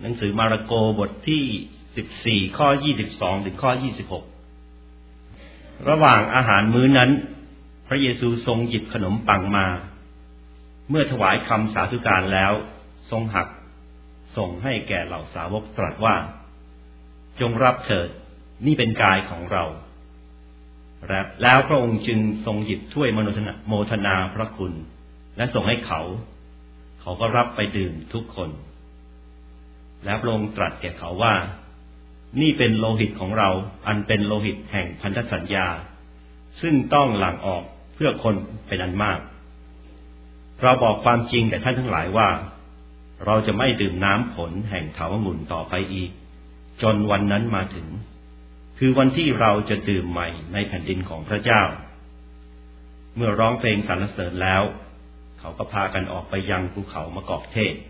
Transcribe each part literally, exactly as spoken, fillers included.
หนังสือมาระโกบทที่สิบสี่ข้อยี่สิบสองถึงข้อยี่สิบหกระหว่างอาหารมื้อนั้นพระเยซูทรงหยิบขนมปังมาเมื่อถวายคำสาธุการแล้วทรงหักส่งให้แก่เหล่าสาวกตรัสว่าจงรับเถิดนี่เป็นกายของเราแล้วพระองค์จึงทรงหยิบถ้วยโมทนาพระคุณและส่งให้เขาเขาก็รับไปดื่มทุกคนแล้วพระองค์ตรัสแก่เขาว่านี่เป็นโลหิตของเราอันเป็นโลหิตแห่งพันธสัญญาซึ่งต้องหลั่งออกเพื่อคนเป็นอันมากเราบอกความจริงแก่ท่านทั้งหลายว่าเราจะไม่ดื่มน้ำผลแห่งเถาวัลย์ต่อไปอีกจนวันนั้นมาถึงคือวันที่เราจะดื่มใหม่ในแผ่นดินของพระเจ้าเมื่อร้องเพลงสรรเสริญแล้วเขาก็พากันออกไปยังภูเขามะกอกเทศ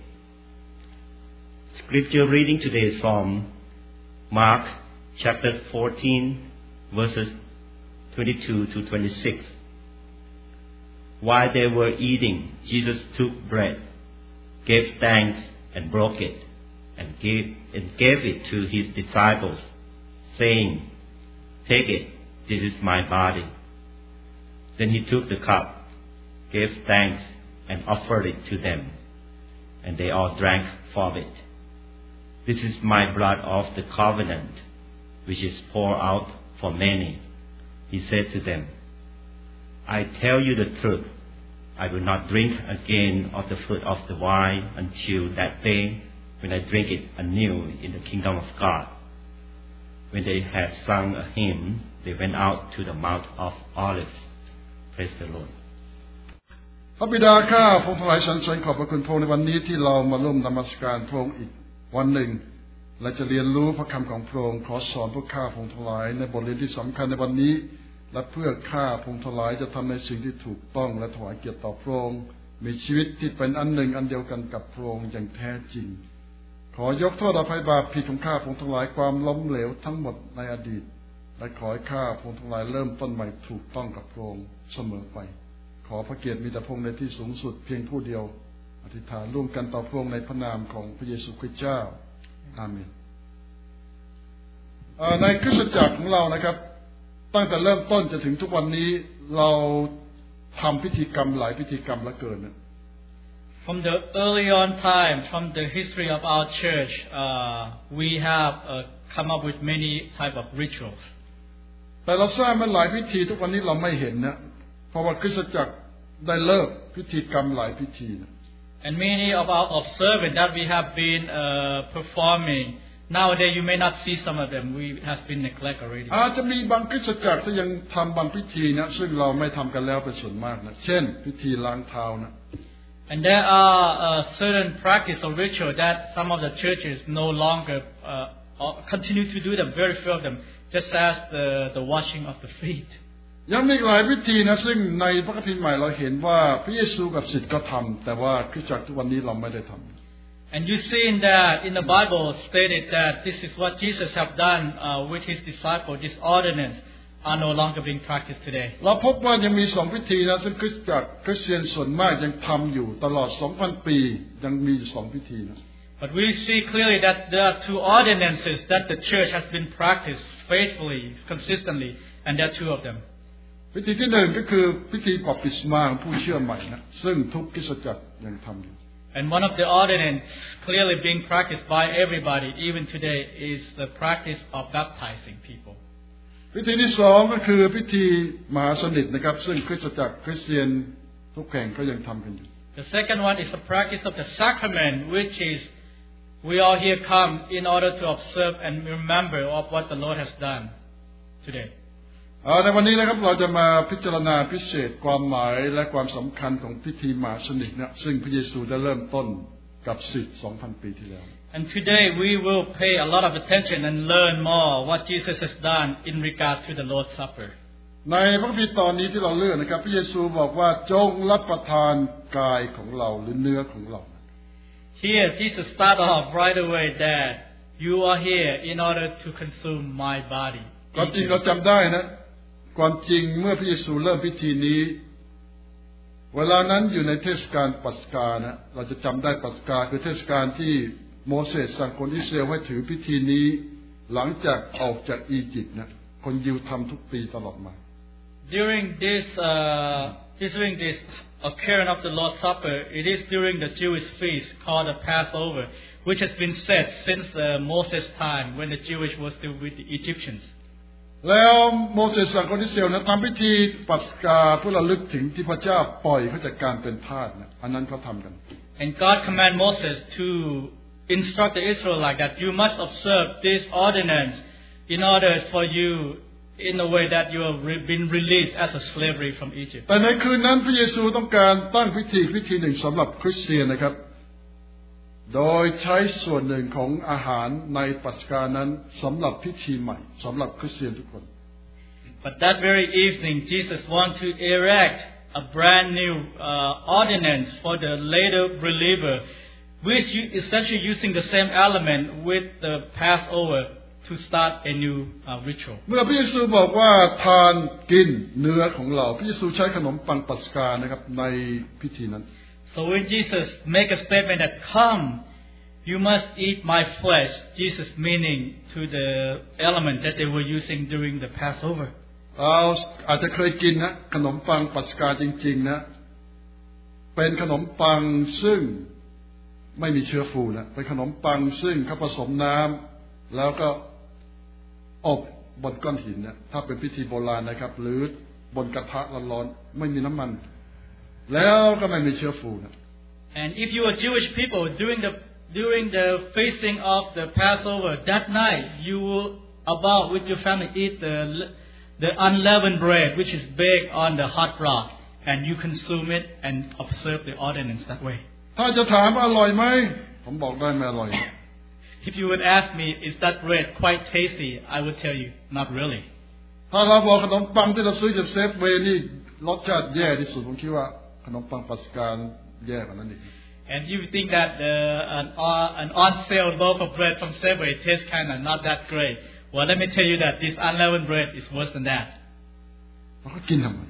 Scripture reading today is from Mark chapter fourteen verses twenty-two to twenty-six. While they were eating, Jesus took bread, gave thanks and broke it, and gave and gave it to his disciples, saying, "Take it, this is my body." Then he took the cup, gave thanks, and offered it to them, and they all drank from it. This is my blood of the covenant, which is poured out for many. He said to them, I tell you the truth, I will not drink again of the fruit of the vine until that day when I drink it anew in the kingdom of God. When they had sung a hymn, they went out to the Mount of Olives. Praise the Lord. พระบิดาข้าพระองค์ทั้งหลายสรรเสริญขอบพระคุณพระองค์ในวันนี้ที่เรามาร่วมนมัสการพระองค์อีกวันหนึ่งและจะเรียนรู้พระคำของพระองค์ขอสอนพวกข้าพระองค์ทั้งหลายในบทเรียนที่สำคัญในวันนี้และเพื่อข้าพระองค์ทั้งหลายจะทำในสิ่งที่ถูกต้องและถวายเกียรติต่อพระองค์มีชีวิตที่เป็นอันหนึ่งอันเดียวกันกับพระองค์อย่างแท้จริงขอยกโทษอภัยบาปผิดของข้าพระองค์ทั้งหลายความล้มเหลวทั้งหมดในอดีตและขอให้ข้าพระองค์ทั้งหลายเริ่มต้นใหม่ถูกต้องกับพระองค์เสมอไปขอพระเกียรติมีแต่พระองค์ในที่สูงสุดเพียงผู้เดียวอธิษฐานร่วมกันต่อพระองค์ในพระนามของพระเยซูคริสต์เจ้าอาเมนในคริสตจักรของเรานะครับตั้งแต่เริ่มต้นจนถึงทุกวันนี้เราทำพิธีกรรมหลายพิธีกรรมเหลือเกิน From the early on time, from the history of our church, uh, we have uh, come up with many type of rituals. แต่เราทราบมันหลายพิธีทุกวันนี้เราไม่เห็นนะเพราะว่าคริสตจักรได้เลิกพิธีกรรมหลายพิธีนะ And many of our observance that we have been uh, performing nowadays, you may not see some of them. We have been neglected already. อาจจะมีบางคริสตจักรที่ยังทำบางพิธีนะซึ่งเราไม่ทำกันแล้วเป็นส่วนมากนะเช่นพิธีล้างเท้านะ And there are uh, certain practice or ritual that some of the churches no longer uh, continue to do them. Very few of them, just as the the washing of the feet. ยังมีหลายพิธีนะซึ่งในพระคัมภีร์ใหม่เราเห็นว่าพระเยซูกับศิษย์ก็ทำแต่ว่าคริสตจักรทุกวันนี้เราไม่ได้ทำ And you see in that in the Bible stated that this is what Jesus have done uh, with his disciples. This ordinance are no longer being practiced today. เราพบว่ายังมีสองพิธีนะซึ่งคริสตจักรคริสเตียนส่วนมากยังทำอยู่ตลอด สองพัน ปียังมีสองพิธีนะ But we see clearly that there are two ordinances that the church has been practiced faithfully, consistently, and there are two of them. พิธีที่หนึ่งก็คือพิธีบัพติศมาของผู้เชื่อใหม่นะซึ่งทุกคริสตจักรยังทำอยู่ And one of the ordinances clearly being practiced by everybody, even today, is the practice of baptizing people. พิธีที่สองก็คือพิธีมหาสนิทนะครับซึ่งคริสตจักรคริสเตียนทุกแห่งก็ยังทำกันอยู่ The second one is the practice of the sacrament, which is we all here come in order to observe and remember of what the Lord has done today. ในวันนี้นะครับเราจะมาพิจารณาพิเศษความหมายและความสำคัญของพิธีมหาสนิทนะซึ่งพระเยซูได้เริ่มต้นกับศิษย์ สองพัน ปีที่แล้ว And today we will pay a lot of attention and learn more what Jesus has done in regard to the Lord's Supper. ในพระคัมภีร์ตอนนี้ที่เราเลือกนะครับพระเยซูบอกว่าจงรับประทานกายของเราหรือเนื้อของเรา Here Jesus start off right away that you are here in order to consume my body. ความจริงเราจำได้นะความจริงเมื่อพระเยซูเริ่มพิธีนี้เวลานั้นอยู่ในเทศกาลปัสกานะเราจะจำได้ปัสกาคือเทศกาลที่โมเสสสั่งคนอิสราเอลให้ถือพิธีนี้หลังจากออกจากอียิปต์นะคนยิวทำทุกปีตลอดมา During this uh, during this occurrence of the Lord's Supper, it is during the Jewish feast called the Passover, which has been set since uh, Moses' time when the Jewish was still with the Egyptians. แล้วโมเสสสั่งคนอิสราเอลนะทำพิธีปัสกาเพื่อระลึกถึงที่พระเจ้าปล่อยเขาจากการเป็นทาสนะอันนั้นเขาทำกัน And God commanded Moses to instruct the Israelites that you must observe this ordinance in order for you in a way that you have been released as a slavery from Egypt. แต่ในคืนนั้นพระเยซูต้องการตั้งพิธีพิธีหนึ่งสำหรับคริสเตียนนะครับโดยใช้ส่วนหนึ่งของอาหารในปัสกานั้นสำหรับพิธีใหม่สำหรับคริสเตียนทุกคน But that very evening, Jesus wanted to erect a brand new uh, ordinance for the later believer, which is essentially using the same element with the Passover to start a new uh, ritual. เมื่อพระเยซูบอกว่าทานกินเนื้อของเราพระเยซูใช้ขนมปังปัสกานะครับในพิธีนั้น So when Jesus make a statement that come, you must eat my flesh, Jesus meaning to the element that they were using during the Passover. เราอาจจะเคยกินนะขนมปังปัสกาจริงๆนะเป็นขนมปังซึ่งไม่มีเชื้อฟูนะเป็นขนมปังซึ่งเขาผสมน้ำแล้วก็อบบนก้อนหินนะถ้าเป็นพิธีโบราณนะครับหรือบนกระทะร้อนๆไม่มีน้ำมันแล้วก็ไม่มีเชื้อฟูนะ And if you are Jewish people during the during the feasting of the Passover that night, you will about with your family eat the the unleavened bread which is baked on the hot rock, and you consume it and observe the ordinance that way. ถ้าจะถามอร่อยไหมผมบอกได้ไม่อร่อย If you would ask me, is that bread quite tasty? I would tell you, not really. ถ้าเราบอกขนมปังที่เราซื้อจากเซฟเวย์นี่รสชาติแย่ที่สุดผมคิดว่าขนมปังปัสกาแย่กว่านั้นอีก And you think that uh, an, uh, an on-sale loaf of bread from Subway tastes kind of not that great. Well, let me tell you that this unleavened bread is worse than that. เราก็กินทำไม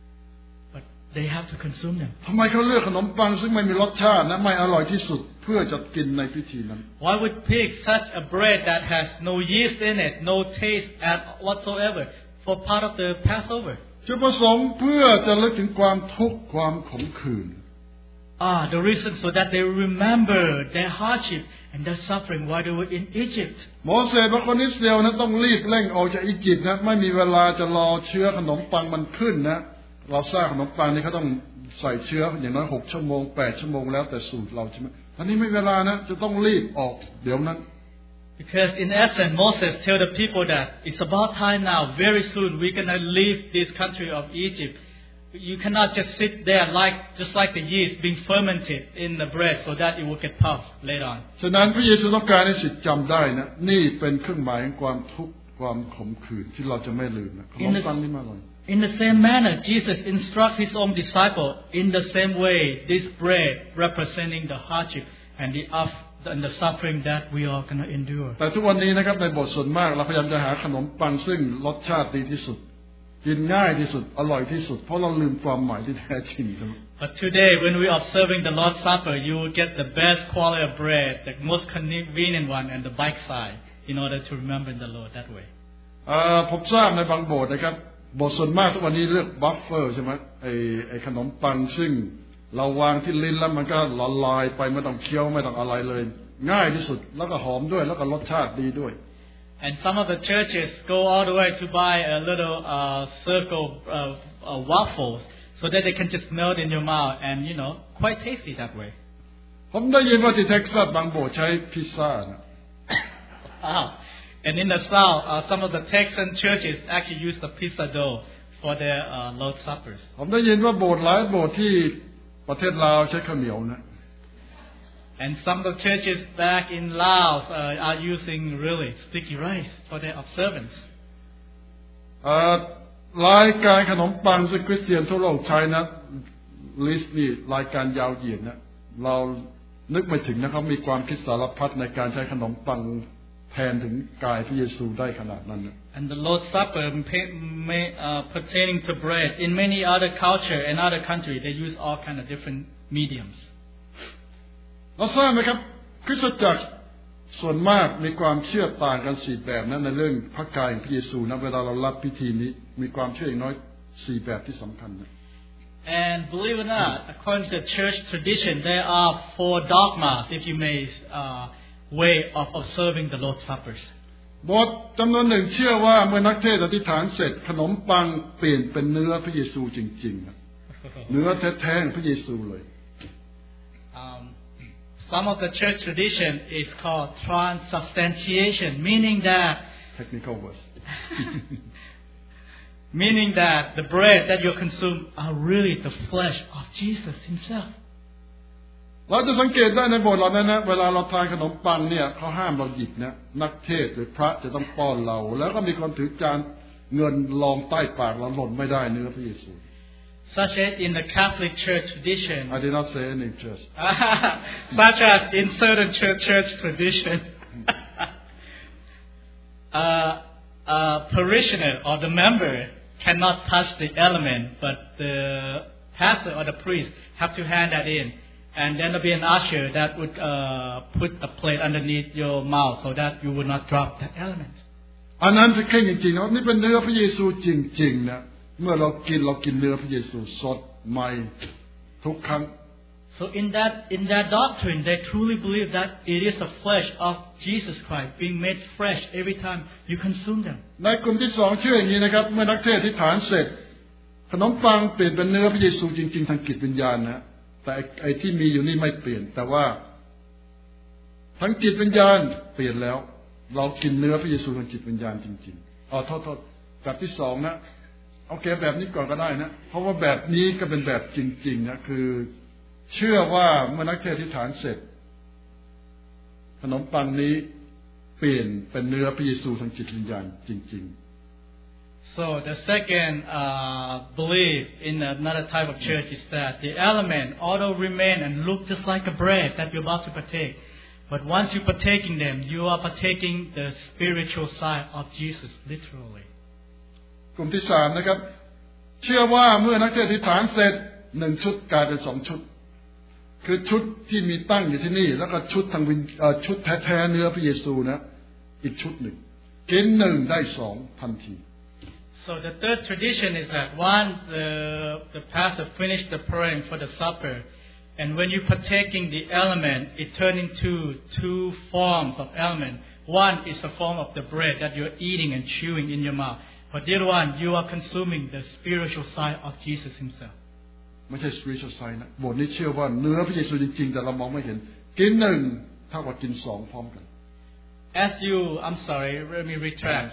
But they have to consume them. ทำไมเขาเลือกขนมปังซึ่งไม่มีรสชาตินะไม่อร่อยที่สุดเพื่อจะกินในพิธีนั้น Why would pick such a bread that has no yeast in it, no taste at whatsoever for part of the Passover? จุดประสงค์เพื่อจะลึกถึงความทุกข์ความขมขื่น Ah, the reason so that they remember their hardship and their suffering while they were in Egypt. โมเสสบอกคนอิสราเอลนั้นต้องรีบเร่งออกจากอียิปต์นะไม่มีเวลาจะรอเชื้อขนมปังมันขึ้นนะเราสร้างขนมปังนี่เขาต้องใส่เชื้ออย่างน้อยหกชั่วโมงแปดชั่วโมงแล้วแต่สูตรเราใช่ไหมตอนนี้ไม่เวลานะจะต้องรีบออกเดี๋ยวนั้น Because in essence, Moses tell the people that it's about time now. Very soon we're gonna leave this country of Egypt. You cannot just sit there like just like the yeast being fermented in the bread so that it will get puffed later on. ฉะนั้นพระเยซูต้องการให้ศิษย์จำได้นะนี่เป็นเครื่องหมายของความทุกข์ความขมขื่นที่เราจะไม่ลืมนะขนมปังนี่มาเลย In the same manner, Jesus instructs his own disciple in the same way. This bread representing the hardship and the of and the suffering that we are gonna endure. แต่ทุกวันนี้นะครับในบทส่วนมากเราพยายามจะหาขนมปังซึ่งรสชาติดีที่สุดกินง่ายที่สุดอร่อยที่สุดเพราะเราลืมความหมายที่แท้จริง But today, when we are observing the Lord's Supper, you will get the best quality of bread, the most convenient one, and the bite size, in order to remember the Lord that way. ผมทราบในบางโบสถ์นะครับโบสถ์ส่วนมากทุกวันนี้เลือกบัฟเฟอร์ใช่ไหมไอ้ไอ้ขนมปังซึ่งเราวางที่ลิ้นแล้วมันก็ละลายไปไม่ต้องเคี้ยวไม่ต้องอะไรเลยง่ายที่สุดแล้วก็หอมด้วยแล้วก็รสชาติดีด้วย And some of the churches go all the way to buy a little uh, circle of uh, waffles so that they can just melt in your mouth and you know quite tasty that way. ผมได้ยินว่าที่เท็กซัสบางโบสถ์ใช้พิซซ่านะ Wow. And in the South, uh, some of the Texan churches actually use the pizza dough for their uh, Lord's Suppers. ผมได้ยินว่าโบสถ์หลายโบสถ์ที่ประเทศลาวใช้ข้าวเหนียวนะ And some of the churches back in Laos uh, are using really sticky rice for their observance. รายการขนมปังซึ่งคริสเตียนทั่วโลกใช้นะลิสต์นี่รายการยาวเหยียดนะเรานึกไม่ถึงนะครับมีความคิดสารพัดในการใช้ขนมปังแทนถึงกายพระเยซูได้ขนาดนั้นนะ And the Lord's Supper may, uh, pertaining to bread in many other culture and other countries they use all kind of different mediums. เราทราบไหมครับคริสตจักรส่วนมากมีความเชื่อต่างกันสี่แบบนั้นในเรื่องพระกายของพระเยซูนะเวลาเรารับพิธีนี้มีความเชื่ออย่างน้อยสี่แบบที่สำคัญนะ And believe it or not, according to the church tradition, there are four dogmas, if you may, uh, way of observing the Lord's Suppers. บทจำนวนหนึ่งเชื่อว่าเมื่อนักเทศน์อธิษฐานเสร็จขนมปังเปลี่ยนเป็นเนื้อพระเยซูจริงๆนะเนื้อแท้ๆของพระเยซูเลย Um, some of the church tradition is called transubstantiation, meaning that technical words meaning that the bread that you consume are really the flesh of Jesus Himself. เราจะสังเกตได้ในบทเหล่านั้นนะเวลาเราทานขนมปังเนี่ยเขาห้ามเราหยิบนะนักเทศน์หรือพระจะต้องป้อนเราแล้วก็มีคนถือจานเงินรองใต้ปากเราหล่นไม่ได้เนื้อพระเยซู Such as in the Catholic Church tradition. I did not say any church. Such as in certain church, church tradition. uh, a parishioner or the member cannot touch the element, but the pastor or the priest have to hand that in. And then there'll be an usher that would uh, put a plate underneath your mouth so that you would not drop that element. อันนั้นคือแค่จริงๆนะนี่เป็นเนื้อพระเยซูจริงๆนะเมื่อเรากินเรากินเนื้อพระเยซูสดใหม่ทุกครั้ง So in that in that doctrine, they truly believe that it is the flesh of Jesus Christ being made fresh every time you consume them. ในกลุ่มที่สองเชื่ออย่างนี้นะครับเมื่อนักเทศน์อธิษฐานเสร็จขนมปังเปลี่ยนเป็นเนื้อพระเยซูจริงๆทางจิตวิญญาณนะแต่ไอ้ที่มีอยู่นี่ไม่เปลี่ยนแต่ว่าทั้งจิตวิญญาณเปลี่ยนแล้วเรากินเนื้อพระเยซูทางจิตวิญญาณจริงๆอ๋อโทษโทษแบบที่สองนะโอเคแบบนี้ก่อนก็ได้นะเพราะว่าแบบนี้ก็เป็นแบบจริงๆนะคือเชื่อว่าเมื่อนักเทศน์อธิษฐานเสร็จขนมปังนี้เปลี่ยนเป็นเนื้อพระเยซูทางจิตวิญญาณจริงๆ So the second uh, belief in another type of church is that the element although remain and look just like a bread that you're about to partake, but once you partaking them, you are partaking the spiritual side of Jesus literally. กลุ่มที่สามนะครับเชื่อว่าเมื่อนักเทศน์อธิษฐานเสร็จหนึ่งชุดกลายเป็นสองชุดคือชุดที่มีตั้งอยู่ที่นี่แล้วก็ชุดทางวิญชุดแท้ๆเนื้อพระเยซูนะอีกชุดหนึ่งกินหนึ่งได้สองทันที So the third tradition is that one, the, the pastor finished the praying for the supper, and when you partaking the element, it turns into two forms of element. One is the form of the bread that you're eating and chewing in your mouth, but the other one, you are consuming the spiritual side of Jesus Himself. ไม่ใช่ spiritual side นะบทนี้เชื่อว่าเนื้อพระเยซูจริงๆแต่เรามองไม่เห็นกินหนึ่งเท่ากับกินสองพร้อมกัน As you, I'm sorry, let me retract.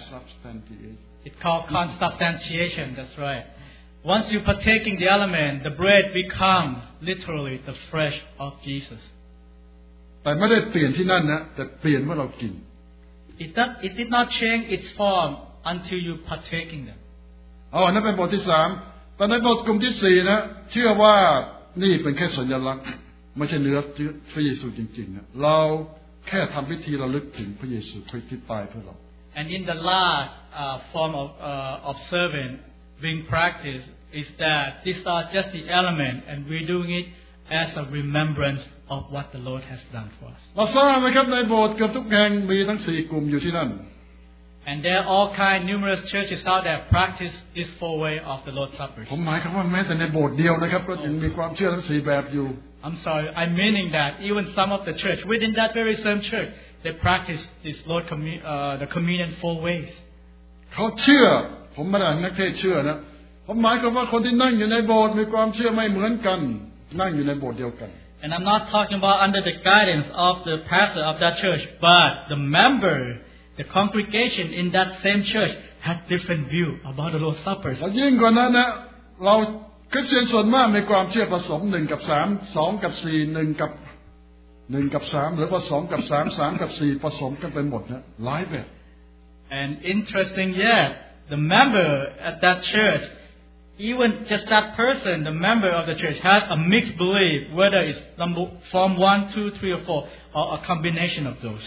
It's called consubstantiation, that's right. Once you partaking the element, the bread becomes literally the flesh of Jesus. แต่ไม่ได้เปลี่ยนที่นั่นนะแต่เปลี่ยนเมื่อเรากิน It does, it did not change its form until you partaking them. อ๋อนั่นเป็นบทที่สามแต่ในบทกลุ่มที่สี่นะเชื่อว่านี่เป็นแค่สัญลักษณ์ไม่ใช่เนื้อพระเยซูจริงๆนะเราแค่ทำพิธีระลึกถึงพระเยซูที่ตายเพื่อเรา And in the last uh, form of uh, observing being practiced is that these are just the element, and we're doing it as a remembrance of what the Lord has done for us. เราทราบไหมครับในโบสถ์เกือบทุกแห่งมีทั้งสี่กลุ่มอยู่ที่นั่น And there are all kind numerous churches out there practice this four way of the Lord's Supper. ผมหมายความว่าแม้แต่ในโบสถ์เดียวนะครับก็ยังมีความเชื่อทั้งสี่แบบอยู่ I'm sorry, I'm meaning that even some of the church within that very same church they practice this Lord commun uh, the communion four ways. เขาเชื่อผมไม่ได้นักเทศเชื่อนะผมหมายความว่าคนที่นั่งอยู่ในโบสถ์มีความเชื่อไม่เหมือนกันนั่งอยู่ในโบสถ์เดียวกัน And I'm not talking about under the guidance of the pastor of that church, but the member, the congregation in that same church has different view about the Lord's Supper. และยิ่งกว่านั้นนะเราคริสเตียนส่วนมากมีความเชื่อผสมหนึ่งกับสามสองกับสี่หนึ่งกับหนึ่งกับสามหรือว่าสองกับสามสามกับสี่ผสมกันไปหมดนะหลายแบบ And interesting yet, the member at that church, even just that person, the member of the church, has a mixed belief, whether it's number form one, two, three, or four, or a combination of those.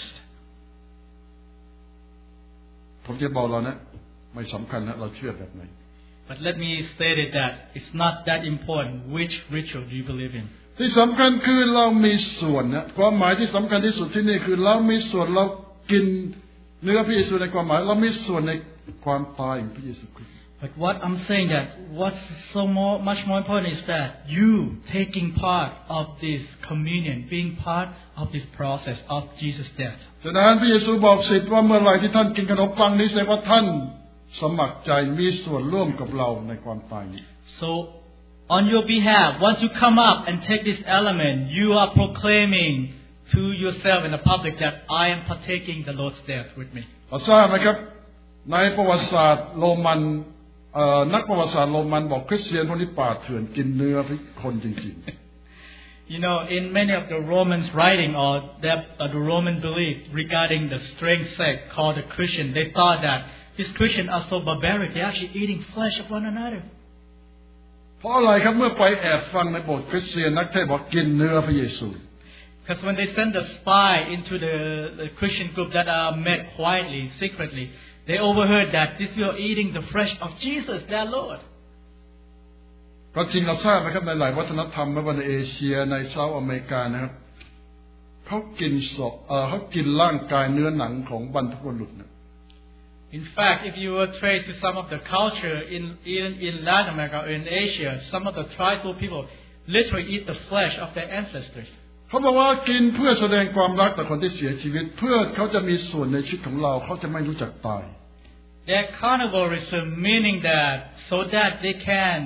ผมจะบอกเรานะไม่สำคัญนะเราเชื่อแบบไหน But let me state it that it's not that important which ritual do you believe in. ที่สำคัญคือเรามีส่วนนะความหมายที่สำคัญที่สุดที่นี่คือเรามีส่วนเรากินเนื้อพระเยซูในความหมายเรามีส่วนในความตายของพระเยซูคริสต์ But what I'm saying that what's so more much more important is that you taking part of this communion, being part of this process of Jesus' death. ฉะนั้นพระเยซูบอกศิษย์ว่าเมื่อไหร่ที่ท่านกินขนมปังนี้แสดงว่าท่านสมัครใจมีส่วนร่วมกับเราในความตายนี้ So on your behalf, once you come up and take this element, you are proclaiming to yourself in the public that I am partaking the Lord's death with me. เราทราบไหมครับในประวัติศาสตร์โรมันนักประวัติศาสตร์โรมันบอกคริสเตียนพวกนี้ป่าเถื่อนกินเนื้อคนจริงๆ You know, in many of the Romans writing or the, uh, the Roman belief regarding the strange sect called the Christian, they thought that these Christians are so barbaric, they're actually eating flesh of one another. เพราะอะไรครับเมื่อไปแอบฟังในโบสถ์คริสเตียนนักเทศบอกกินเนื้อพระเยซู Because when they send a spy into the, the Christian group that are met quietly, secretly, they overheard that this you are eating the flesh of Jesus, their Lord. ก็จริงเราทราบไหมครับในหลายวัฒนธรรมไม่ว่าในเอเชียในเซาท์อเมริกานะครับเขากินศพเอ่อเขากินร่างกายเนื้อหนังของบรรพบุรุษนะ In fact, if you were trace to some of the culture in even in Latin America or in Asia, some of the tribal people literally eat the flesh of their ancestors. เขาบอกว่ากินเพื่อแสดงความรักต่อคนที่เสียชีวิตเพื่อเขาจะมีส่วนในชีวิตของเราเขาจะไม่รู้จักตาย Their carnivorism meaning that so that they can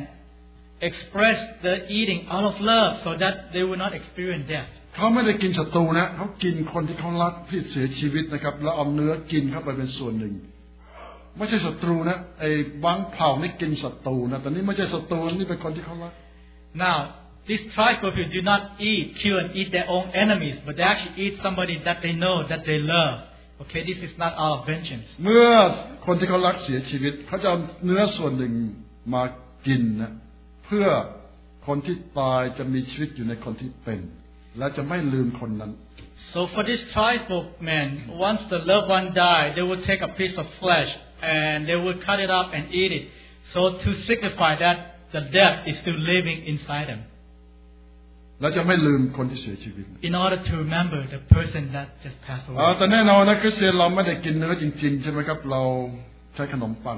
express the eating out of love, so that they will not experience death. เขาไม่ได้กินศัตรูนะเขากินคนที่เขารักที่เสียชีวิตนะครับแล้วเอาเนื้อกินเข้าไปเป็นส่วนหนึ่งไม่ใช่ศัตรูนะไอ้บางเผ่านี่กินศัตรูนะแต่นี่ไม่ใช่ศัตรูนี่เป็นคนที่เขารัก Now, these tribal people do not eat, kill and eat their own enemies, but they actually eat somebody that they know, that they love. Okay, this is not our vengeance. เมื่อคนที่เขารักเสียชีวิตเขาจะเอาเนื้อส่วนหนึ่งมากินนะเพื่อคนที่ตายจะมีชีวิตอยู่ในคนที่เป็นและจะไม่ลืมคนนั้น So for this tribal men, once the loved one died, they would take a piece of flesh and they would cut it up and eat it. So to signify that the death is still living inside them. และจะไม่ลืมคนที่เสียชีวิต In order to remember the person that just passed away. แต่แน่นอนนะคริสเตียนเราไม่ได้กินเนื้อจริงๆใช่ไหมครับเราใช้ขนมปัง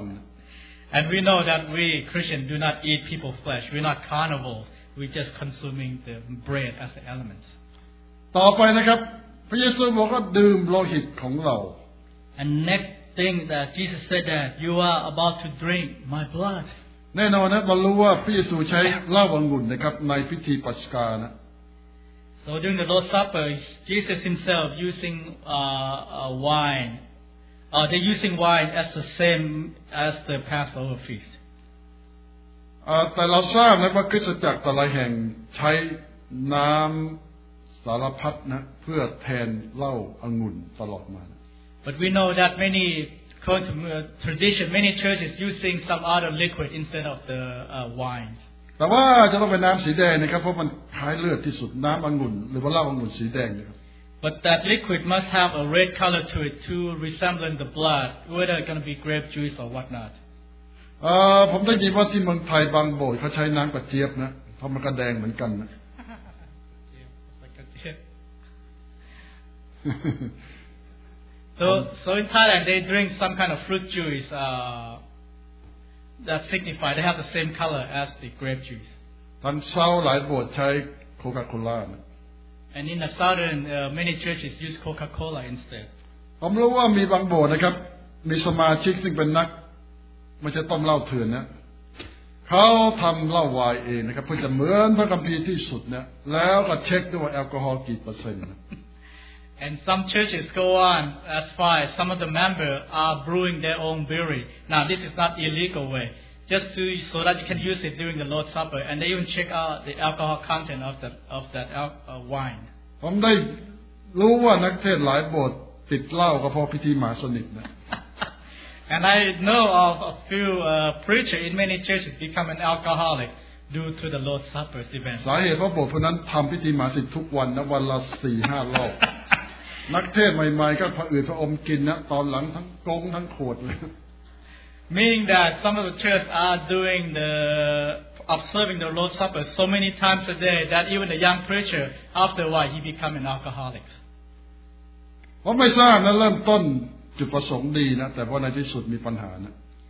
And we know that we Christians do not eat people's flesh. We're not carnivores. We're just consuming the bread as the elements. ต่อไปนะครับพระเยซูบอกว่าดื่มโลหิตของเรา And next thing that Jesus said that you are about to drink my blood. แน่นอนนะเรารู้ว่าพระเยซูใช้เหล้าองุ่นนะครับในพิธีปัสกานะ So during the Lord's Supper, Jesus himself using uh, uh, wine. Uh, they're using wine as the same as the Passover feast. แต่เราทราบนะว่าคริสตจักรแต่ละแห่งใช้น้ำสารพัดนะเพื่อแทนเหล้าองุ่นตลอดมา But we know that many, according to uh, tradition, many churches using some other liquid instead of the uh, wine. แต่ว่าจะต้องเป็นน้ำสีแดงนะครับเพราะมันคล้ายเลือดที่สุดน้ำองุ่นหรือว่าเหล้าองุ่นสีแดงนะครับ But that liquid must have a red color to it to resemble the blood, whether it's going to be grape juice or whatnot. เอ่อผมได้ยินว่าที่เมืองไทยบางโบสถ์เขาใช้น้ำกระเจี๊ยบนะเพราะมันก็แดงเหมือนกันนะ so, so in Thailand they drink some kind of fruit juice uh, that signify they have the same color as the grape juice. ทางเซาหลายโบสถ์ใช้โคคาโคล่านะ And in the southern, uh, many churches use Coca-Cola instead. ผมรู้ว่ามีบางโบสถ์นะครับมีสมาชิกซึ่งเป็นนักไม่ใช่ต้มเหล้าเถื่อนนะเขาทำเหล้าไวน์เองนะครับเพื่อจะเหมือนพระคัมภีร์ที่สุดเนี่ยแล้วก็เช็คด้วยว่าแอลกอฮอล์กี่เปอร์เซ็นต์ And some churches go on as far as some of the members are brewing their own brewery. Now this is not illegal way, just to so that you can use it during the Lord's Supper, and they even check out the alcohol content of that of that uh, wine. ผมได้รู้ว่านักเทศน์หลายโบสถ์ติดเหล้าก็เพราะพิธีมหาสนิทนะ And I know of a few uh, preachers in many churches become an alcoholic due to the Lord's Supper event. สาเหตุเพราะโบสถ์พวกนั้นทำพิธีมหาสนิททุกวันนะวันละสี่ห้ารอบ นักเทศน์ใหม่ๆก็ผะอืดผะอมกินนะตอนหลังทั้งกงทั้งขวดเลย Meaning that some of the church are doing the observing the Lord's Supper so many times a day that even the young preacher, after a while, he become an alcoholic. ผมไม่ทราบนะเริ่มต้นจุดประสงค์ดีนะแต่ว่าในที่สุดมีปัญหานะ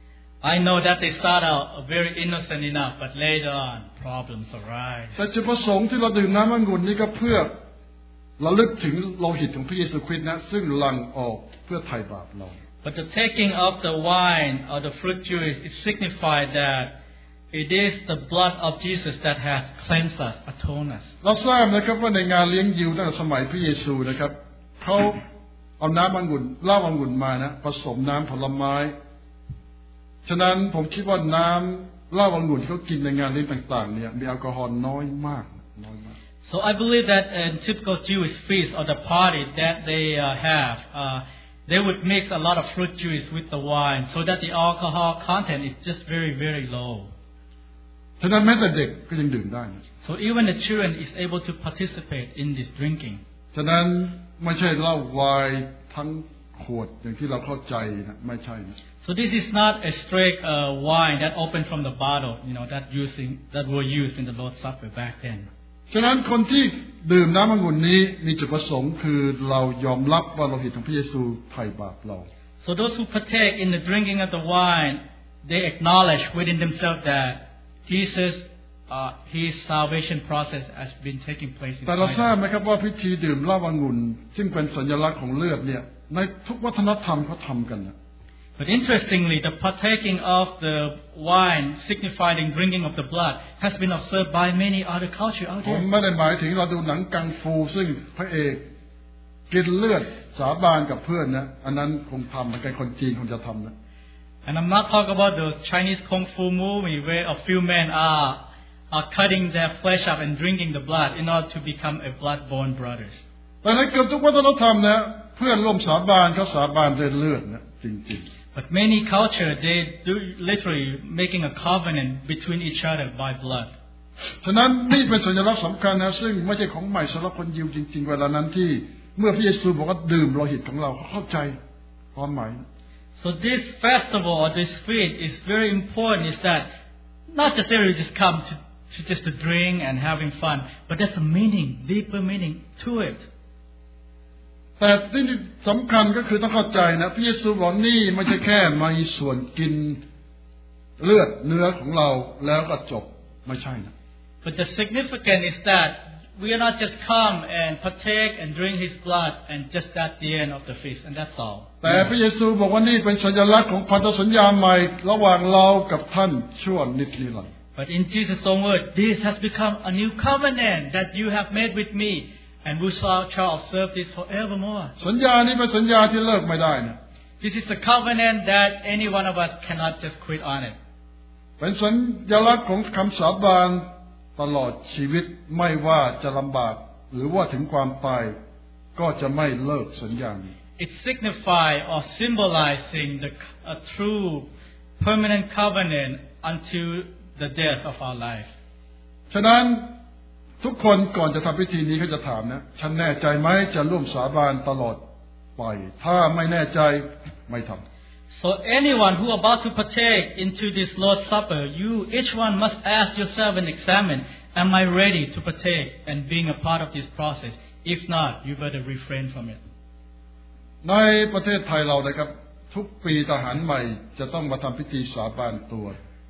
I know that they start out very innocent enough, but later on problems arise. แต่จุดประสงค์ที่เราดื่มน้ำองุ่นนี่ก็เพื่อระลึกถึงโลหิตของพระเยซูคริสต์นะซึ่งหลั่งออกเพื่อไถ่บาปเรา But the taking of the wine or the fruit juice is signified that it is the blood of Jesus that has cleansed us, atoned us. เราทราบนะครับว่าในงานเลี้ยงยิวตั้งแต่สมัยพระเยซูนะครับเขาเอาน้ำองุ่นเหล้าองุ่นมานะผสมน้ำผลไม้ฉะนั้นผมคิดว่าน้ำเหล้าองุ่นที่เขากินในงานเลี้ยงต่างๆเนี่ยมีแอลกอฮอล์น้อยมากน้อยมาก So I believe that in typical Jewish feast or the party that they uh, have, uh, they would mix a lot of fruit juice with the wine so that the alcohol content is just very, very low. ฉะนั้นแม้แต่เด็กก็ยังดื่มได้นะ So even the children is able to participate in this drinking. ฉะนั้นไม่ใช่เหล้าไวน์ทั้งขวดอย่างที่เราเข้าใจนะไม่ใช่นะ So this is not a straight uh, wine that opened from the bottle, you know, that using that were used in the Lord's Supper back then. ฉะนั้นคนที่ดื่มน้ำองุ่นนี้มีจุดประสงค์คือเรายอมรับว่าโลหิตของพระเยซูไถ่บาปเรา So those who partake in the drinking of the wine, they acknowledge within themselves that Jesus, uh, His salvation process has been taking place. แต่เราทราบไหมครับว่าพิธีดื่มเหล้าองุ่นซึ่งเป็นสัญลักษณ์ของเลือดเนี่ยในทุกวัฒนธรรมเขาทำกันนะ But interestingly, the partaking of the wine, signifying drinking of the blood, has been observed by many other cultures out ผม there. ไม่ได้หมายถึงเราดูหนังกังฟูซึ่งพระเอกกินเลือดสาบานกับเพื่อนนะอันนั้นคงทำเหมือนกันคนจีนคงจะทำนะ And I'm not talking about the Chinese kung fu movie where a few men are are cutting their flesh up and drinking the blood in order to become a blood-born brothers. แต่ในเกือบทุกวัฒนธรรมนะเพื่อนร่วมสาบานเขาสาบานด้วยเลือดนะจริงๆ But many culture they do literally making a covenant between each other by blood. ฉะนั้นนี่เป็นสัญลักษณ์สำคัญนะซึ่งไม่ใช่ของใหม่สำหรับคนยิวจริงๆเวลานั้นที่เมื่อพระเยซูบอกว่าดื่มโลหิตของเราเขาเข้าใจความหมาย So this festival or this feast is very important. Is that not just everybody just come to, to just to drink and having fun, but there's a meaning, deeper meaning to it. แต่ที่สำคัญก็คือต้องเข้าใจนะพระเยซูบอกนี่ไม่ใช่แค่มามีส่วนกินเลือดเนื้อของเราแล้วก็จบไม่ใช่นะ But the significance is that we are not just come and partake and drink His blood and just at the end of the feast and that's all. แต่พระเยซูบอกว่านี่เป็นสัญลักษณ์ของพันธสัญญาใหม่ระหว่างเรากับท่านชั่วนิรันดร์ But in Jesus' own word, this has become a new covenant that you have made with me.And we shall observe this forevermore. สัญญานี้เป็นสัญญาที่เลิกไม่ได้นะ This is a covenant that any one of us cannot just quit on it. เป็นสัญลักษณ์ของคำสาบานตลอดชีวิตไม่ว่าจะลำบากหรือว่าถึงความตายก็จะไม่เลิกสัญญานี้ It signifies or symbolizing the a true permanent covenant until the death of our life. ฉะนั้นทุกคนก่อนจะทำพิธีนี้เขาจะถามนะฉันแน่ใจไหมจะร่วมสาบานตลอดไปถ้าไม่แน่ใจไม่ทำ So anyone who about to partake into this Lord's Supper, you each one must ask yourself and examine, am I ready to partake and being a part of this process? If not, you better refrain from it. ในประเทศไทยเรานะครับทุกปีทหารใหม่จะต้องมาทำพิธีสาบานตัว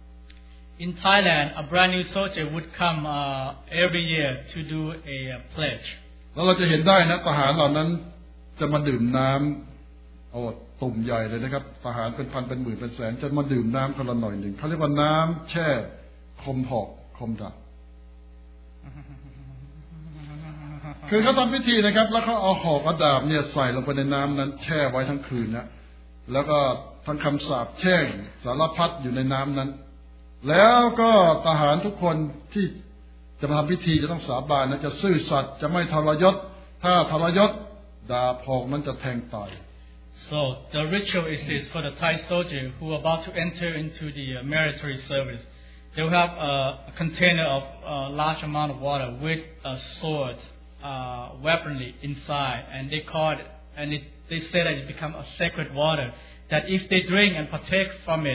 In Thailand, a brand new soldier would come uh, every year to do a uh, pledge. แล้วเราจะเห็นได้นะทหารเหล่านั้นจะมาดื่มน้ำโอ้ตุ่มใหญ่เลยนะครับทหารเป็นพันเป็นหมื่นเป็นแสนจะมาดื่มน้ำคนละหน่อยหนึ่งเขาเรียกว่าน้ำแช่คมหอกคมดาบ คือเขาทำพิธีนะครับแล้วเขาเอาหอกเอาดาบเนี่ยใส่ลงไปในน้ำนั้นแช่ไว้ทั้งคืนนะแล้วก็ทั้งคำสาปแช่งสารพัดอยู่ในน้ำนั้นแล้วก็ทหารทุกคนที่จะมาทำพิธีจะต้องสาบานนะจะซื่อสัตย์จะไม่ทรยศถ้าทรยศดาบหอกนั้นจะแทงตาย So the ritual is this for the Thai soldier who are about to enter into the uh, military service. They will have a, a container of a large amount of water with a sword, uh, weaponry inside, and they call it, and it, they say that it becomes a sacred water. That if they drink and partake from it,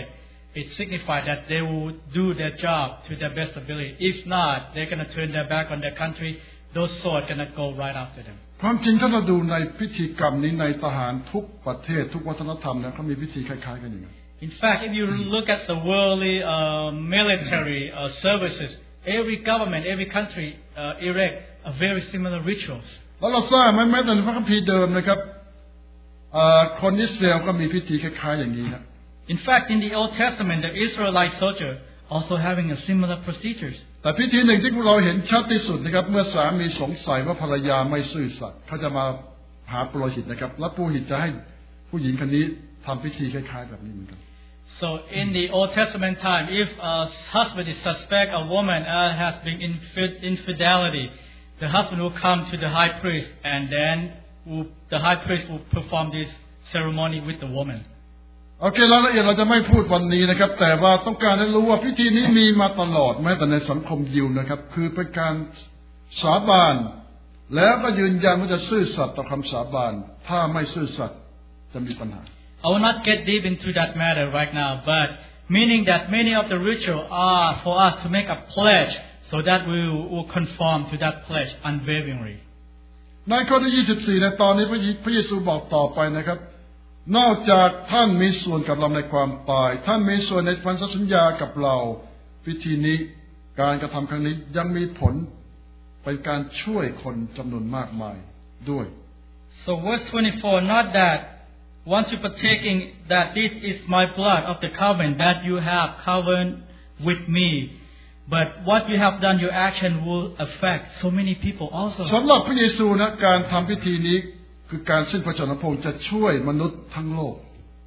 it signifies that they will do their job to their best ability. If not, they're going to turn their back on their country. Those swords are going to go right after them. ความจริงถ้าเราดูในพิธีกรรมนี้ในทหารทุกประเทศทุกวัฒนธรรมเนี่ยเขามีพิธีคล้ายๆกันอย่างนั้น In fact, if you look at the worldly uh, military uh, services, every government, every country uh, erect a very similar rituals. แล้วเราทราบไหมแม้แต่ในพระคัมภีร์เดิมนะครับคนอิสราเอลก็มีพิธีคล้ายๆอย่างนี้นะ In fact, in the Old Testament, the Israelite soldier also having a similar procedures. แต่พิธีหนึ่งที่พวกเราเห็นชัดที่สุดนะครับเมื่อสามีสงสัยว่าภรรยาไม่ซื่อสัตย์เขาจะมาหาปุโรหิตนะครับและปุโรหิตจะให้ผู้หญิงคนนี้ทำพิธีคล้ายๆแบบนี้เหมือนกัน So in the Old Testament time, if a husband is suspect a woman uh, has been infidelity, the husband will come to the high priest, and then will, the high priest will perform this ceremony with the woman. โอเครายละเอียดเราจะไม่พูดวันนี้นะครับแต่ว่าต้องการให้รู้ว่าพิธีนี้มีมาตลอดแม้แต่ในสังคมยิวนะครับคือเป็นการสาบานแล้วก็ยืนยันว่าจะซื่อสัตย์ต่อคำสาบานถ้าไม่ซื่อสัตย์จะมีปัญหา I will not get deep into that matter right now, but meaning that many of the rituals are for us to make a pledge so that we will conform to that pledge unwaveringly. ในข้อที่ยี่สิบสี่ในตอนนี้พระเยซูบอกต่อไปนะครับนอกจากท่านมีส่วนกับเราในความตายท่านมีส่วนในพันธสัญญากับเราพิธีนี้การกระทำครั้งนี้ยังมีผลเป็นการช่วยคนจำนวนมากมายด้วย So verse twenty-four, not that once you partaking that this is my blood of the covenant that you have covenant with me, but what you have done, your action will affect so many people also. สำหรับพระเยซูนะการทำพิธีนี้คือการสิ้นพระชนม์พระองค์จะช่วยมนุษย์ทั้งโลก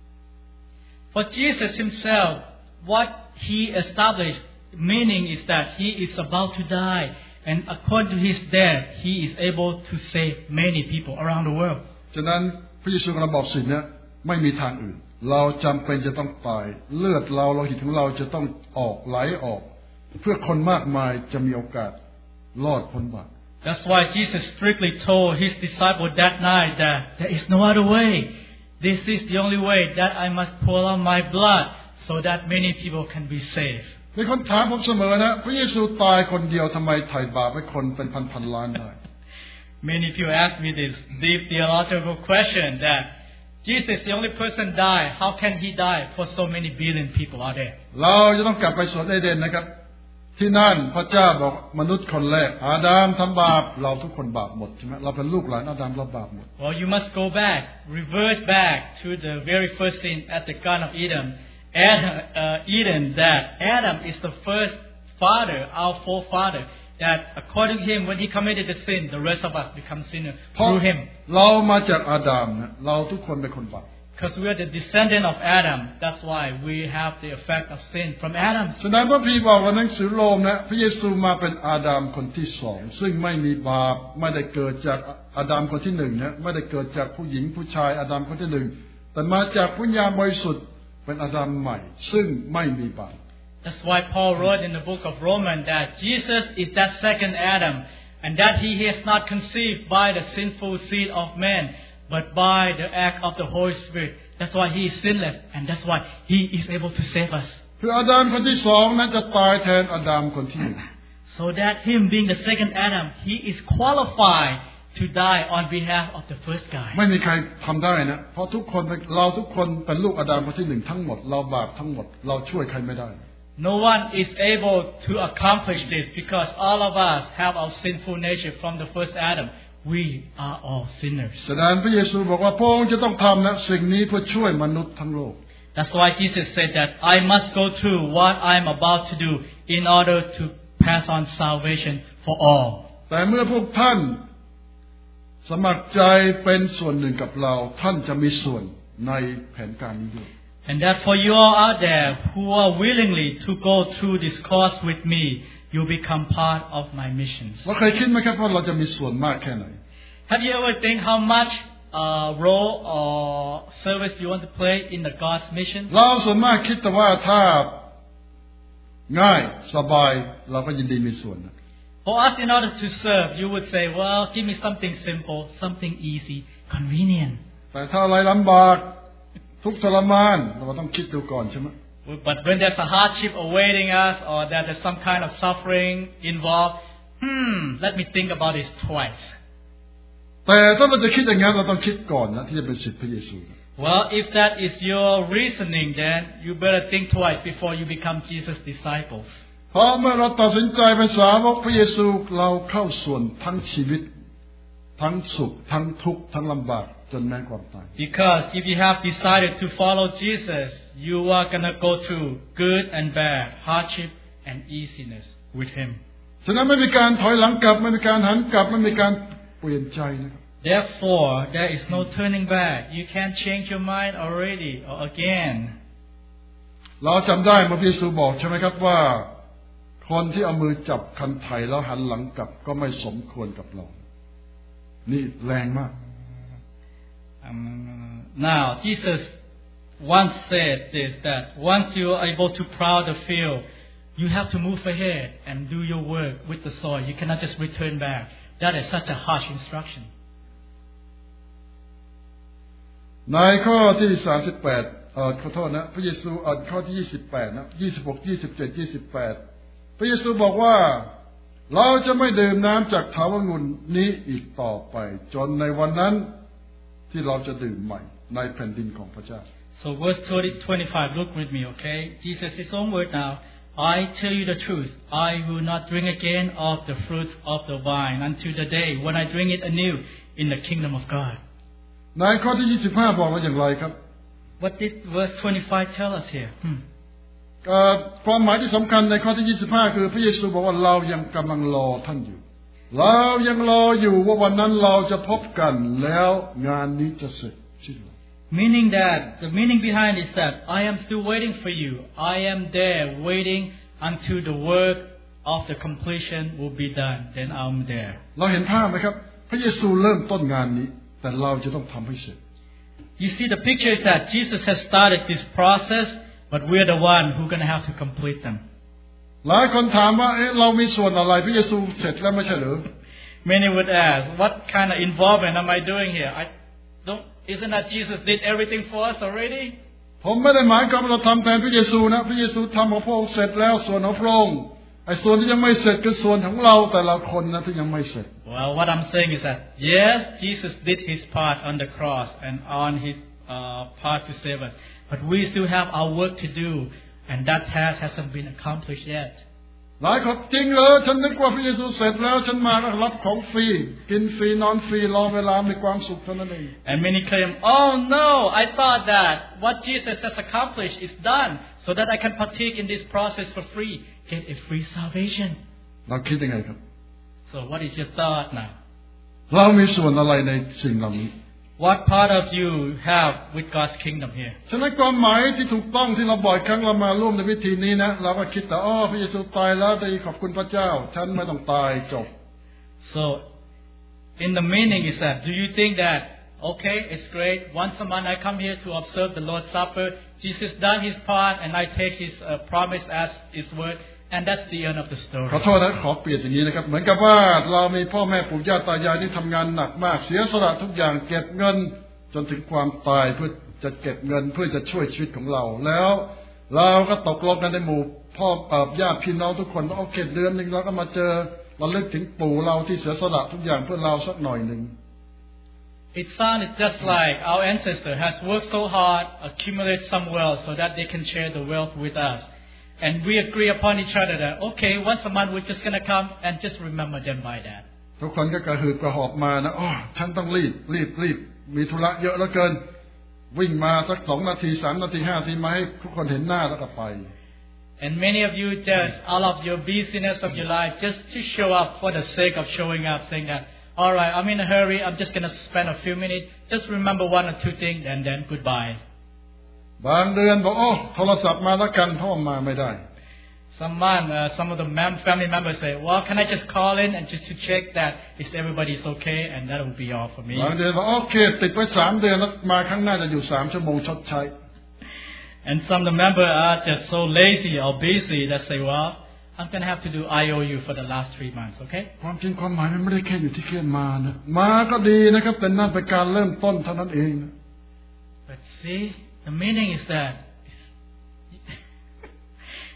For Jesus himself, what he established meaning is that he is about to die, and according to his death, he is able to save many people around the world. ฉะนั้นพระเยซูกำลังบอกสิ่งนี้ไม่มีทางอื่นเราจำเป็นจะต้องตายเลือดเราโลหิตของเราจะต้องออกไหลออกเพื่อคนมากมายจะมีโอกาสรอดพ้นบาป That's why Jesus strictly told his disciples that night that there is no other way. This is the only way that I must pour out my blood so that many people can be saved. มีคนถามผมเสมอนะพระเยซูตายคนเดียวทำไมไถ่บาปให้คนเป็นพันๆล้านได้ Many people ask me this deep theological question that Jesus, the only person died. How can he die for so many billion people out there? เราจะต้องกลับไปสวนเอเดนนะครับที่นั่นพระเจ้าบอกมนุษย์คนแรกอาดัมทำบาปเราทุกคนบาปหมดใช่ไหมเราเป็นลูกหลานอาดัมเราบาปหมด Well, you must go back, revert back to the very first sin at the Garden of Eden. Adam, uh, Eden, that Adam is the first father, our forefather. That according to him, when he committed the sin, the rest of us become sinners through him. เรามาจากอาดัมนะเราทุกคนเป็นคนบาป Because we are the descendant of Adam. That's why we have the effect of sin from Adam. ฉะนั้นพระพีบอกในหนังสือโรมนะพระเยซูมาเป็นอาดัมคนที่สองซึ่งไม่มีบาปไม่ได้เกิดจากอาดัมคนที่หนึ่งนะไม่ได้เกิดจากผู้หญิงผู้ชายอาดัมคนที่หนึ่งแต่มาจากพระญาณบริสุทธิ์เป็นอาดัมใหม่ซึ่งไม่มีบาป That's why Paul wrote in the book of Romans that Jesus is that second Adam, and that he is not conceived by the sinful seed of man, but by the act of the Holy Spirit. That's why he is sinless, and that's why he is able to save us. คืออาดัมคนที่สองนั้นจะตายแทนอาดัมคนที่หนึ่ง So that him being the second Adam, he is qualified to die on behalf of the first guy. ไม่มีใครทำได้นะเพราะทุกคนเราทุกคนเป็นลูกอาดัมคนที่หนึ่งทั้งหมดเราบาปทั้งหมดเราช่วยใครไม่ได้ No one is able to accomplish this because all of us have our sinful nature from the first Adam. We are all sinners. ฉะนั้นพระเยซูบอกว่าพระองค์จะต้องทำนะสิ่งนี้เพื่อช่วยมนุษย์ทั้งโลก That's why Jesus said that I must go through what I am about to do in order to pass on salvation for all. แต่เมื่อพวกท่านสมัครใจเป็นส่วนหนึ่งกับเราท่านจะมีส่วนในแผนการนี้ด้วย And that for you all out there who are willingly to go through this course with me, you become part of my missions. เราเคยคิดไหมครับว่าเราจะมีส่วนมากแค่ไหน Have you ever think how much uh, role or service you want to play in the God's mission? เราส่วนมากคิดแต่ว่าถ้าง่ายสบายเราก็ยินดีมีส่วน For us, in order to serve, you would say, well, give me something simple, something easy, convenient. แต่ถ้าอะไรลำบากทุกทรมานเราต้องคิดดูก่อนใช่ไหม But when there's a hardship awaiting us or that there's some kind of suffering involved, hmm, let me think about this twice. แต่ถ้าเราจะคิดอย่างนั้นเราต้องคิดก่อนนะที่จะเป็นศิษย์พระเยซู Well, if that is your reasoning, then you better think twice before you become Jesus' disciples. เพราะเมื่อเราตัดสินใจเป็นสาวกพระเยซูเราเข้าส่วนทั้งชีวิตทั้งสุขทั้งทุกข์ทั้งลำบากจนแม้ความตาย Because if you have decided to follow Jesus, you are gonna go through good and bad, hardship and easiness with Him. ฉะนั้นไม่มีการถอยหลังกลับไม่มีการหันกลับไม่มีการเปลี่ยนใจนะครับ Therefore, there is no turning back. You can't change your mind already or again. เราจำได้เมื่อพระเยซูบอกใช่ไหมครับว่าคนที่เอามือจับคันไถแล้วหันหลังกลับก็ไม่สมควรกับเรานี่แรงมาก Um, now, Jesus once said this, that once you are able to plow the field, you have to move ahead and do your work with the soil. You cannot just return back. That is such a harsh instruction. ในข้อที่สามสิบแปดเอ่อขอโทษนะพระเยซูอ่านข้อที่ยี่สิบแปดนะยี่สิบหก ยี่สิบเจ็ด ยี่สิบแปดพระเยซูบอกว่าเราจะไม่ดื่มน้ำจากถาวรงุ่นนี้อีกต่อไปจนในวันนั้นที่เราจะดื่มใหม่ในแผ่นดินของพระเจ้า So verse thirty, twenty-five, look with me, okay? Jesus, his own word now. I tell you the truth. I will not drink again of the fruit of the vine until the day when I drink it anew in the kingdom of God. ในข้อที่ยี่สิบห้าบอกว่าอย่างไรครับ What did verse twenty-five tell us here? Hmm. ความหมายที่สำคัญในข้อที่ยี่สิบห้าคือพระเยซูบอกว่าเรายังกำลังรอท่านอยู่เรายังรออยู่ว่าวันนั้นเราจะพบกันแล้วงานนี้จะเสร็จสิ้น Meaning that the meaning behind is that I am still waiting for you. I am there waiting until the work of the completion will be done. Then I'm there. เราเห็นภาพไหมครับพระเยซูเริ่มต้นงานนี้แต่เราจะต้องทำให้เสร็จ You see, the picture is that Jesus has started this process, but we're the one who's going to have to complete them. หลายคนถามว่าเอ๊ะเรามีส่วนอะไรพระเยซูเสร็จแล้วไม่ใช่หรือ Many would ask, what kind of involvement am I doing here? I don't, isn't that Jesus did everything for us already? ผมไม่ได้หมายความว่าเราทำแทนพระเยซูนะพระเยซูทำของพระองค์เสร็จแล้วส่วนของพระองค์ไอ้ส่วนที่ยังไม่เสร็จคือส่วนของเราแต่ละคนนะที่ยังไม่เสร็จ Well, what I'm saying is that yes, Jesus did his part on the cross and on his uh, part to save us, but we still have our work to do, and that task hasn't been accomplished yet. หลายคนจริงเลยฉันนึกว่าพระเยซูเสร็จแล้วฉันมาก็รับของฟรีกินฟรีนอนฟรีรอเวลามีความสุขเท่านั้นเอง And many claim, oh no, I thought that what Jesus has accomplished is done, so that I can partake in this process for free, get a free salvation. เราคิดยังไงครับ So what is your thought now? เรามีส่วนอะไรในสิ่งเหล่านี้ What part of you have with God's kingdom here? ฉะนั้นความหมายที่ถูกต้องที่เราบ่อยครั้งเรามาร่วมในพิธีนี้นะเราก็คิดแต่อ๋อพระเยซูตายแล้วดีขอบคุณพระเจ้าฉันไม่ต้องตายจบ So in the meaning is that, do you think that, okay, it's great, once a month I come here to observe the Lord's Supper, Jesus done his part and I take his uh, promise as his word, and that's the end of the story. ขอโทษนะขอเปลี่ยนอย่างนี้นะครับเหมือนกับว่าเรามีพ่อแม่ปู่ย่าตายายที่ทำงานหนักมากเสียสละทุกอย่างเก็บเงินจนถึงความตายเพื่อจะเก็บเงินเพื่อจะช่วยชีวิตของเราแล้วเราก็ตกลงกันในหมู่พ่อญาติพี่น้องทุกคนว่าโอเคเดือนนึงเราก็มาเจอเราเลิกถึงปู่เราที่เสียสละทุกอย่างเพื่อเราสักหน่อยนึง It sounded just like our ancestor has worked so hard, accumulate some wealth so that they can share the wealth with us.And we agree upon each other that, okay, once a month we're just going to come and just remember them by that. ทุกคนก็กระหืดกระหอบมานะอ๋อฉันต้องรีบรีบรีบมีธุระเยอะเหลือเกินวิ่งมาสักสองนาทีสามนาทีห้านาทีมาให้ทุกคนเห็นหน้าแล้วก็ไป And many of you just, all of your busyness of your life, just to show up for the sake of showing up, saying that, all right, I'm in a hurry, I'm just going to spend a few minutes, just remember one or two things and then goodbye. บางเดือนบอกโอ้โทรศัพท์มาแล้วกันพ่อมาไม่ได้ Some man, uh, some of the mem- family members say, well, can I just call in and just to check that is everybody's okay, and that will be all for me. บางเดือนบอกโอเคติดไว้สามเดือนแล้วมาครั้งหน้าจะอยู่สามชั่วโมงชดใช้ And some of the members are just so lazy or busy that say, well, I'm going to have to do I O U for the last three months, okay? ความจริงความหมายมันไม่ได้แค่อยู่ที่แค่มานะมาก็ดีนะครับแต่นั่นเป็นการเริ่มต้นเท่านั้นเอง But see, the meaning is that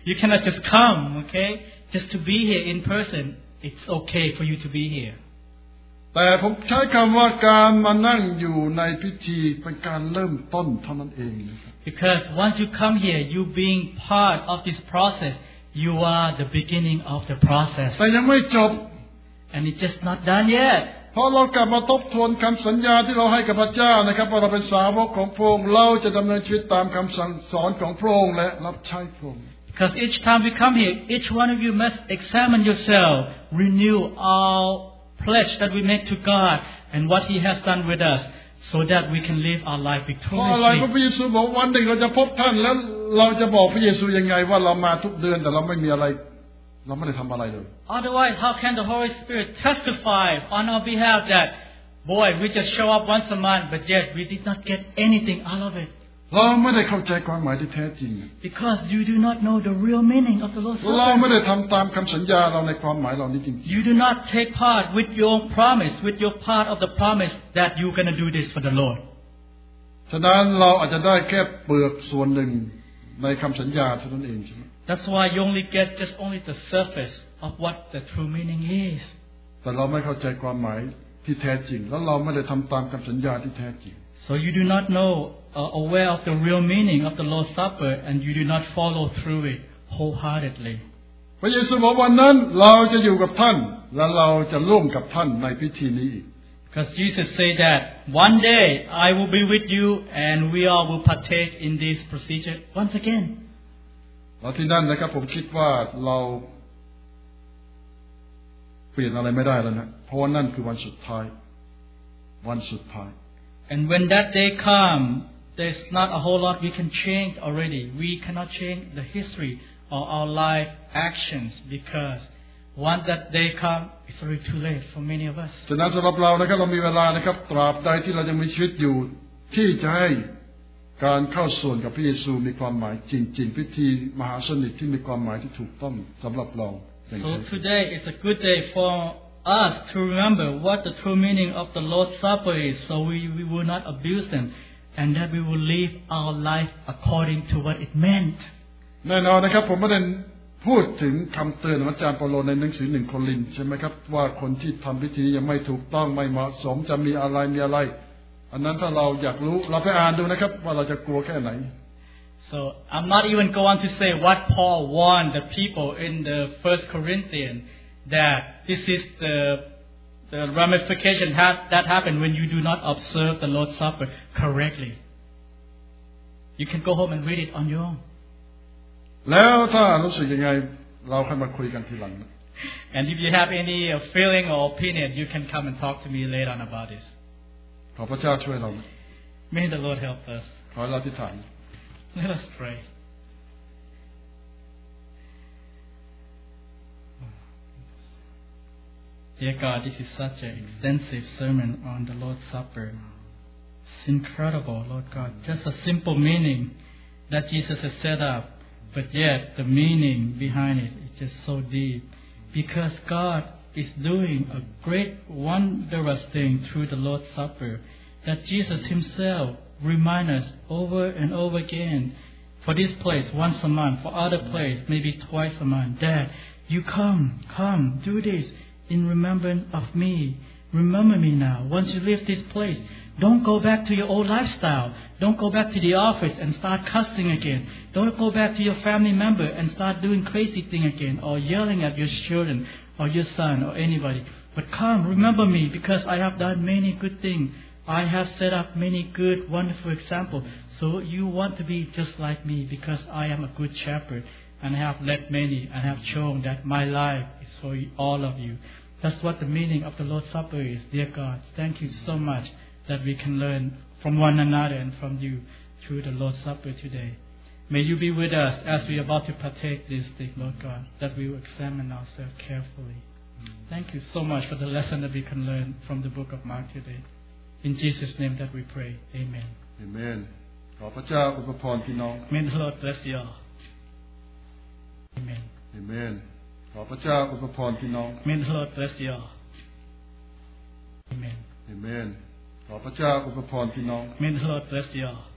You cannot just come, okay, just to be here in person. It's okay for you to be here. แต่ผมใช้คำว่าการมานั่งอยู่ในพิธีเป็นการเริ่มต้นเท่านั้นเองนะครับ Because once you come here, you being part of this process, you are the beginning of the process. แต่ยังไม่จบ And it's just not done yet. พอเรากลับมาทบทวนคำสัญญาที่เราให้กับพระเจ้านะครับว่าเราเป็นสาวกของพระองค์เราจะดำเนินชีวิตตามคำสั่งสอนของพระองค์และรับใช้พระองค์ Because each time we come here, each one of you must examine yourself, renew our pledge that we make to God and what He has done with us, so that we can live our life เพราะอะไร victoriously. พระเยซูบอกวันหนึ่งเราจะพบท่านแล้วเราจะบอกพระเยซูยังไงว่าเรามาทุกเดือนแต่เราไม่มีอะไรเราไม่ได้ทำอะไรเลย Otherwise, how can the Holy Spirit testify on our behalf that, boy, we just show up once a month, but yet we did not get anything out of it? เราไม่ได้เข้าใจความหมายที่แท้จริง Because you do not know the real meaning of the Lord's เราไม่ Supper. ได้ทำตามคำสัญญาเราในความหมายเรานี้จริง You do not take part with your promise, with your part of the promise that you're going to do this for the Lord. ๆฉะนั้นเราอาจจะได้แค่เปลือกส่วนหนึ่งในคำสัญญาเท่านั้นเองใช่ไหม That's why you only get just only the surface of what the true meaning is. แต่เราไม่เข้าใจความหมายที่แท้จริงแล้วเราไม่ได้ทำตามคำสัญญาที่แท้จริง So you do not know, uh, aware of the real meaning of the Lord's Supper, and you do not follow through it wholeheartedly. พระเยซูบอกวันนั้นเราจะอยู่กับท่านและเราจะร่วมกับท่านในพิธีนี้อีก Because Jesus said that one day I will be with you, and we all will partake in this procedure once again. แล้วที่นั่นนะครับผมคิดว่าเราเปลี่ยนอะไรไม่ได้แล้วนะเพราะว่านั่นคือวันสุดท้ายวันสุดท้าย And when that day comes, there's not a whole lot we can change already. We cannot change the history or our life actions, because once that day comes, it's already too late for many of us. ฉะนั้นสำหรับเรานะครับเรามีเวลานะครับตราบใดที่เรายังมีชีวิตอยู่ที่จะให้การเข้าส่วนกับพระเยซูมีความหมายจริงๆพิธีมหาสนิทที่มีความหมายที่ถูกต้องสำหรับเรา So today is a good day for us to remember what the true meaning of the Lord's Supper is, so we, we will not abuse them, and that we will live our life according to what it meant. แน่นอนนะครับผมไม่ได้พูดถึงคำเตือนของอาจารย์เปาโลในหนังสือหนึ่งโครินธ์ใช่ไหมครับว่าคนที่ทำพิธียังไม่ถูกต้องไม่เหมาะสมจะมีอะไรมีอะไรอันนั้นถ้าเราอยากรู้เราไปอ่านดูนะครับว่าเราจะกลัวแค่ไหน So I'm not even going to say what Paul warned the people in the First Corinthians, that this is the the ramification ha- that happen when you do not observe the Lord's Supper correctly. You can go home and read it on your own. แล้วถ้ารู้สึกยังไงเราค่อยมาคุยกันทีหลัง And if you have any uh, feeling or opinion, you can come and talk to me later on about this. ขอพระเจ้าช่วยเรา May the Lord help us. ขอเราอธิษฐาน Let us pray. Dear God, this is such an extensive sermon on the Lord's Supper. It's incredible, Lord God. Just a simple meaning that Jesus has set up, but yet the meaning behind it is just so deep. Because God is doing a great, wondrous thing through the Lord's Supper, that Jesus Himself reminds us over and over again, for this place once a month, for other place maybe twice a month, that you come, come, do this in remembrance of me. Remember me now. Once you leave this place, don't go back to your old lifestyle. Don't go back to the office and start cussing again. Don't go back to your family member and start doing crazy thing again, or yelling at your children or your son or anybody. But come, remember me, because I have done many good things. I have set up many good, wonderful examples. So you want to be just like me, because I am a good shepherd and I have led many and have shown that my life is for all of you. That's what the meaning of the Lord's Supper is, dear God. Thank you so much that we can learn from one another and from you through the Lord's Supper today. May you be with us as we are about to partake this thing, Lord God, that we will examine ourselves carefully. Thank you so much for the lesson that we can learn from the book of Mark today. In Jesus' name that we pray. Amen. Amen. ขอพระเจ้าอวยพรพี่น้อง May the Lord bless you all. Amen. Amen. ขอพระเจ้าอวยพรพี่น้อง May the Lord bless you all. Amen. Amen. ขอพระเจ้าอวยพรพี่น้อง May the Lord bless you all.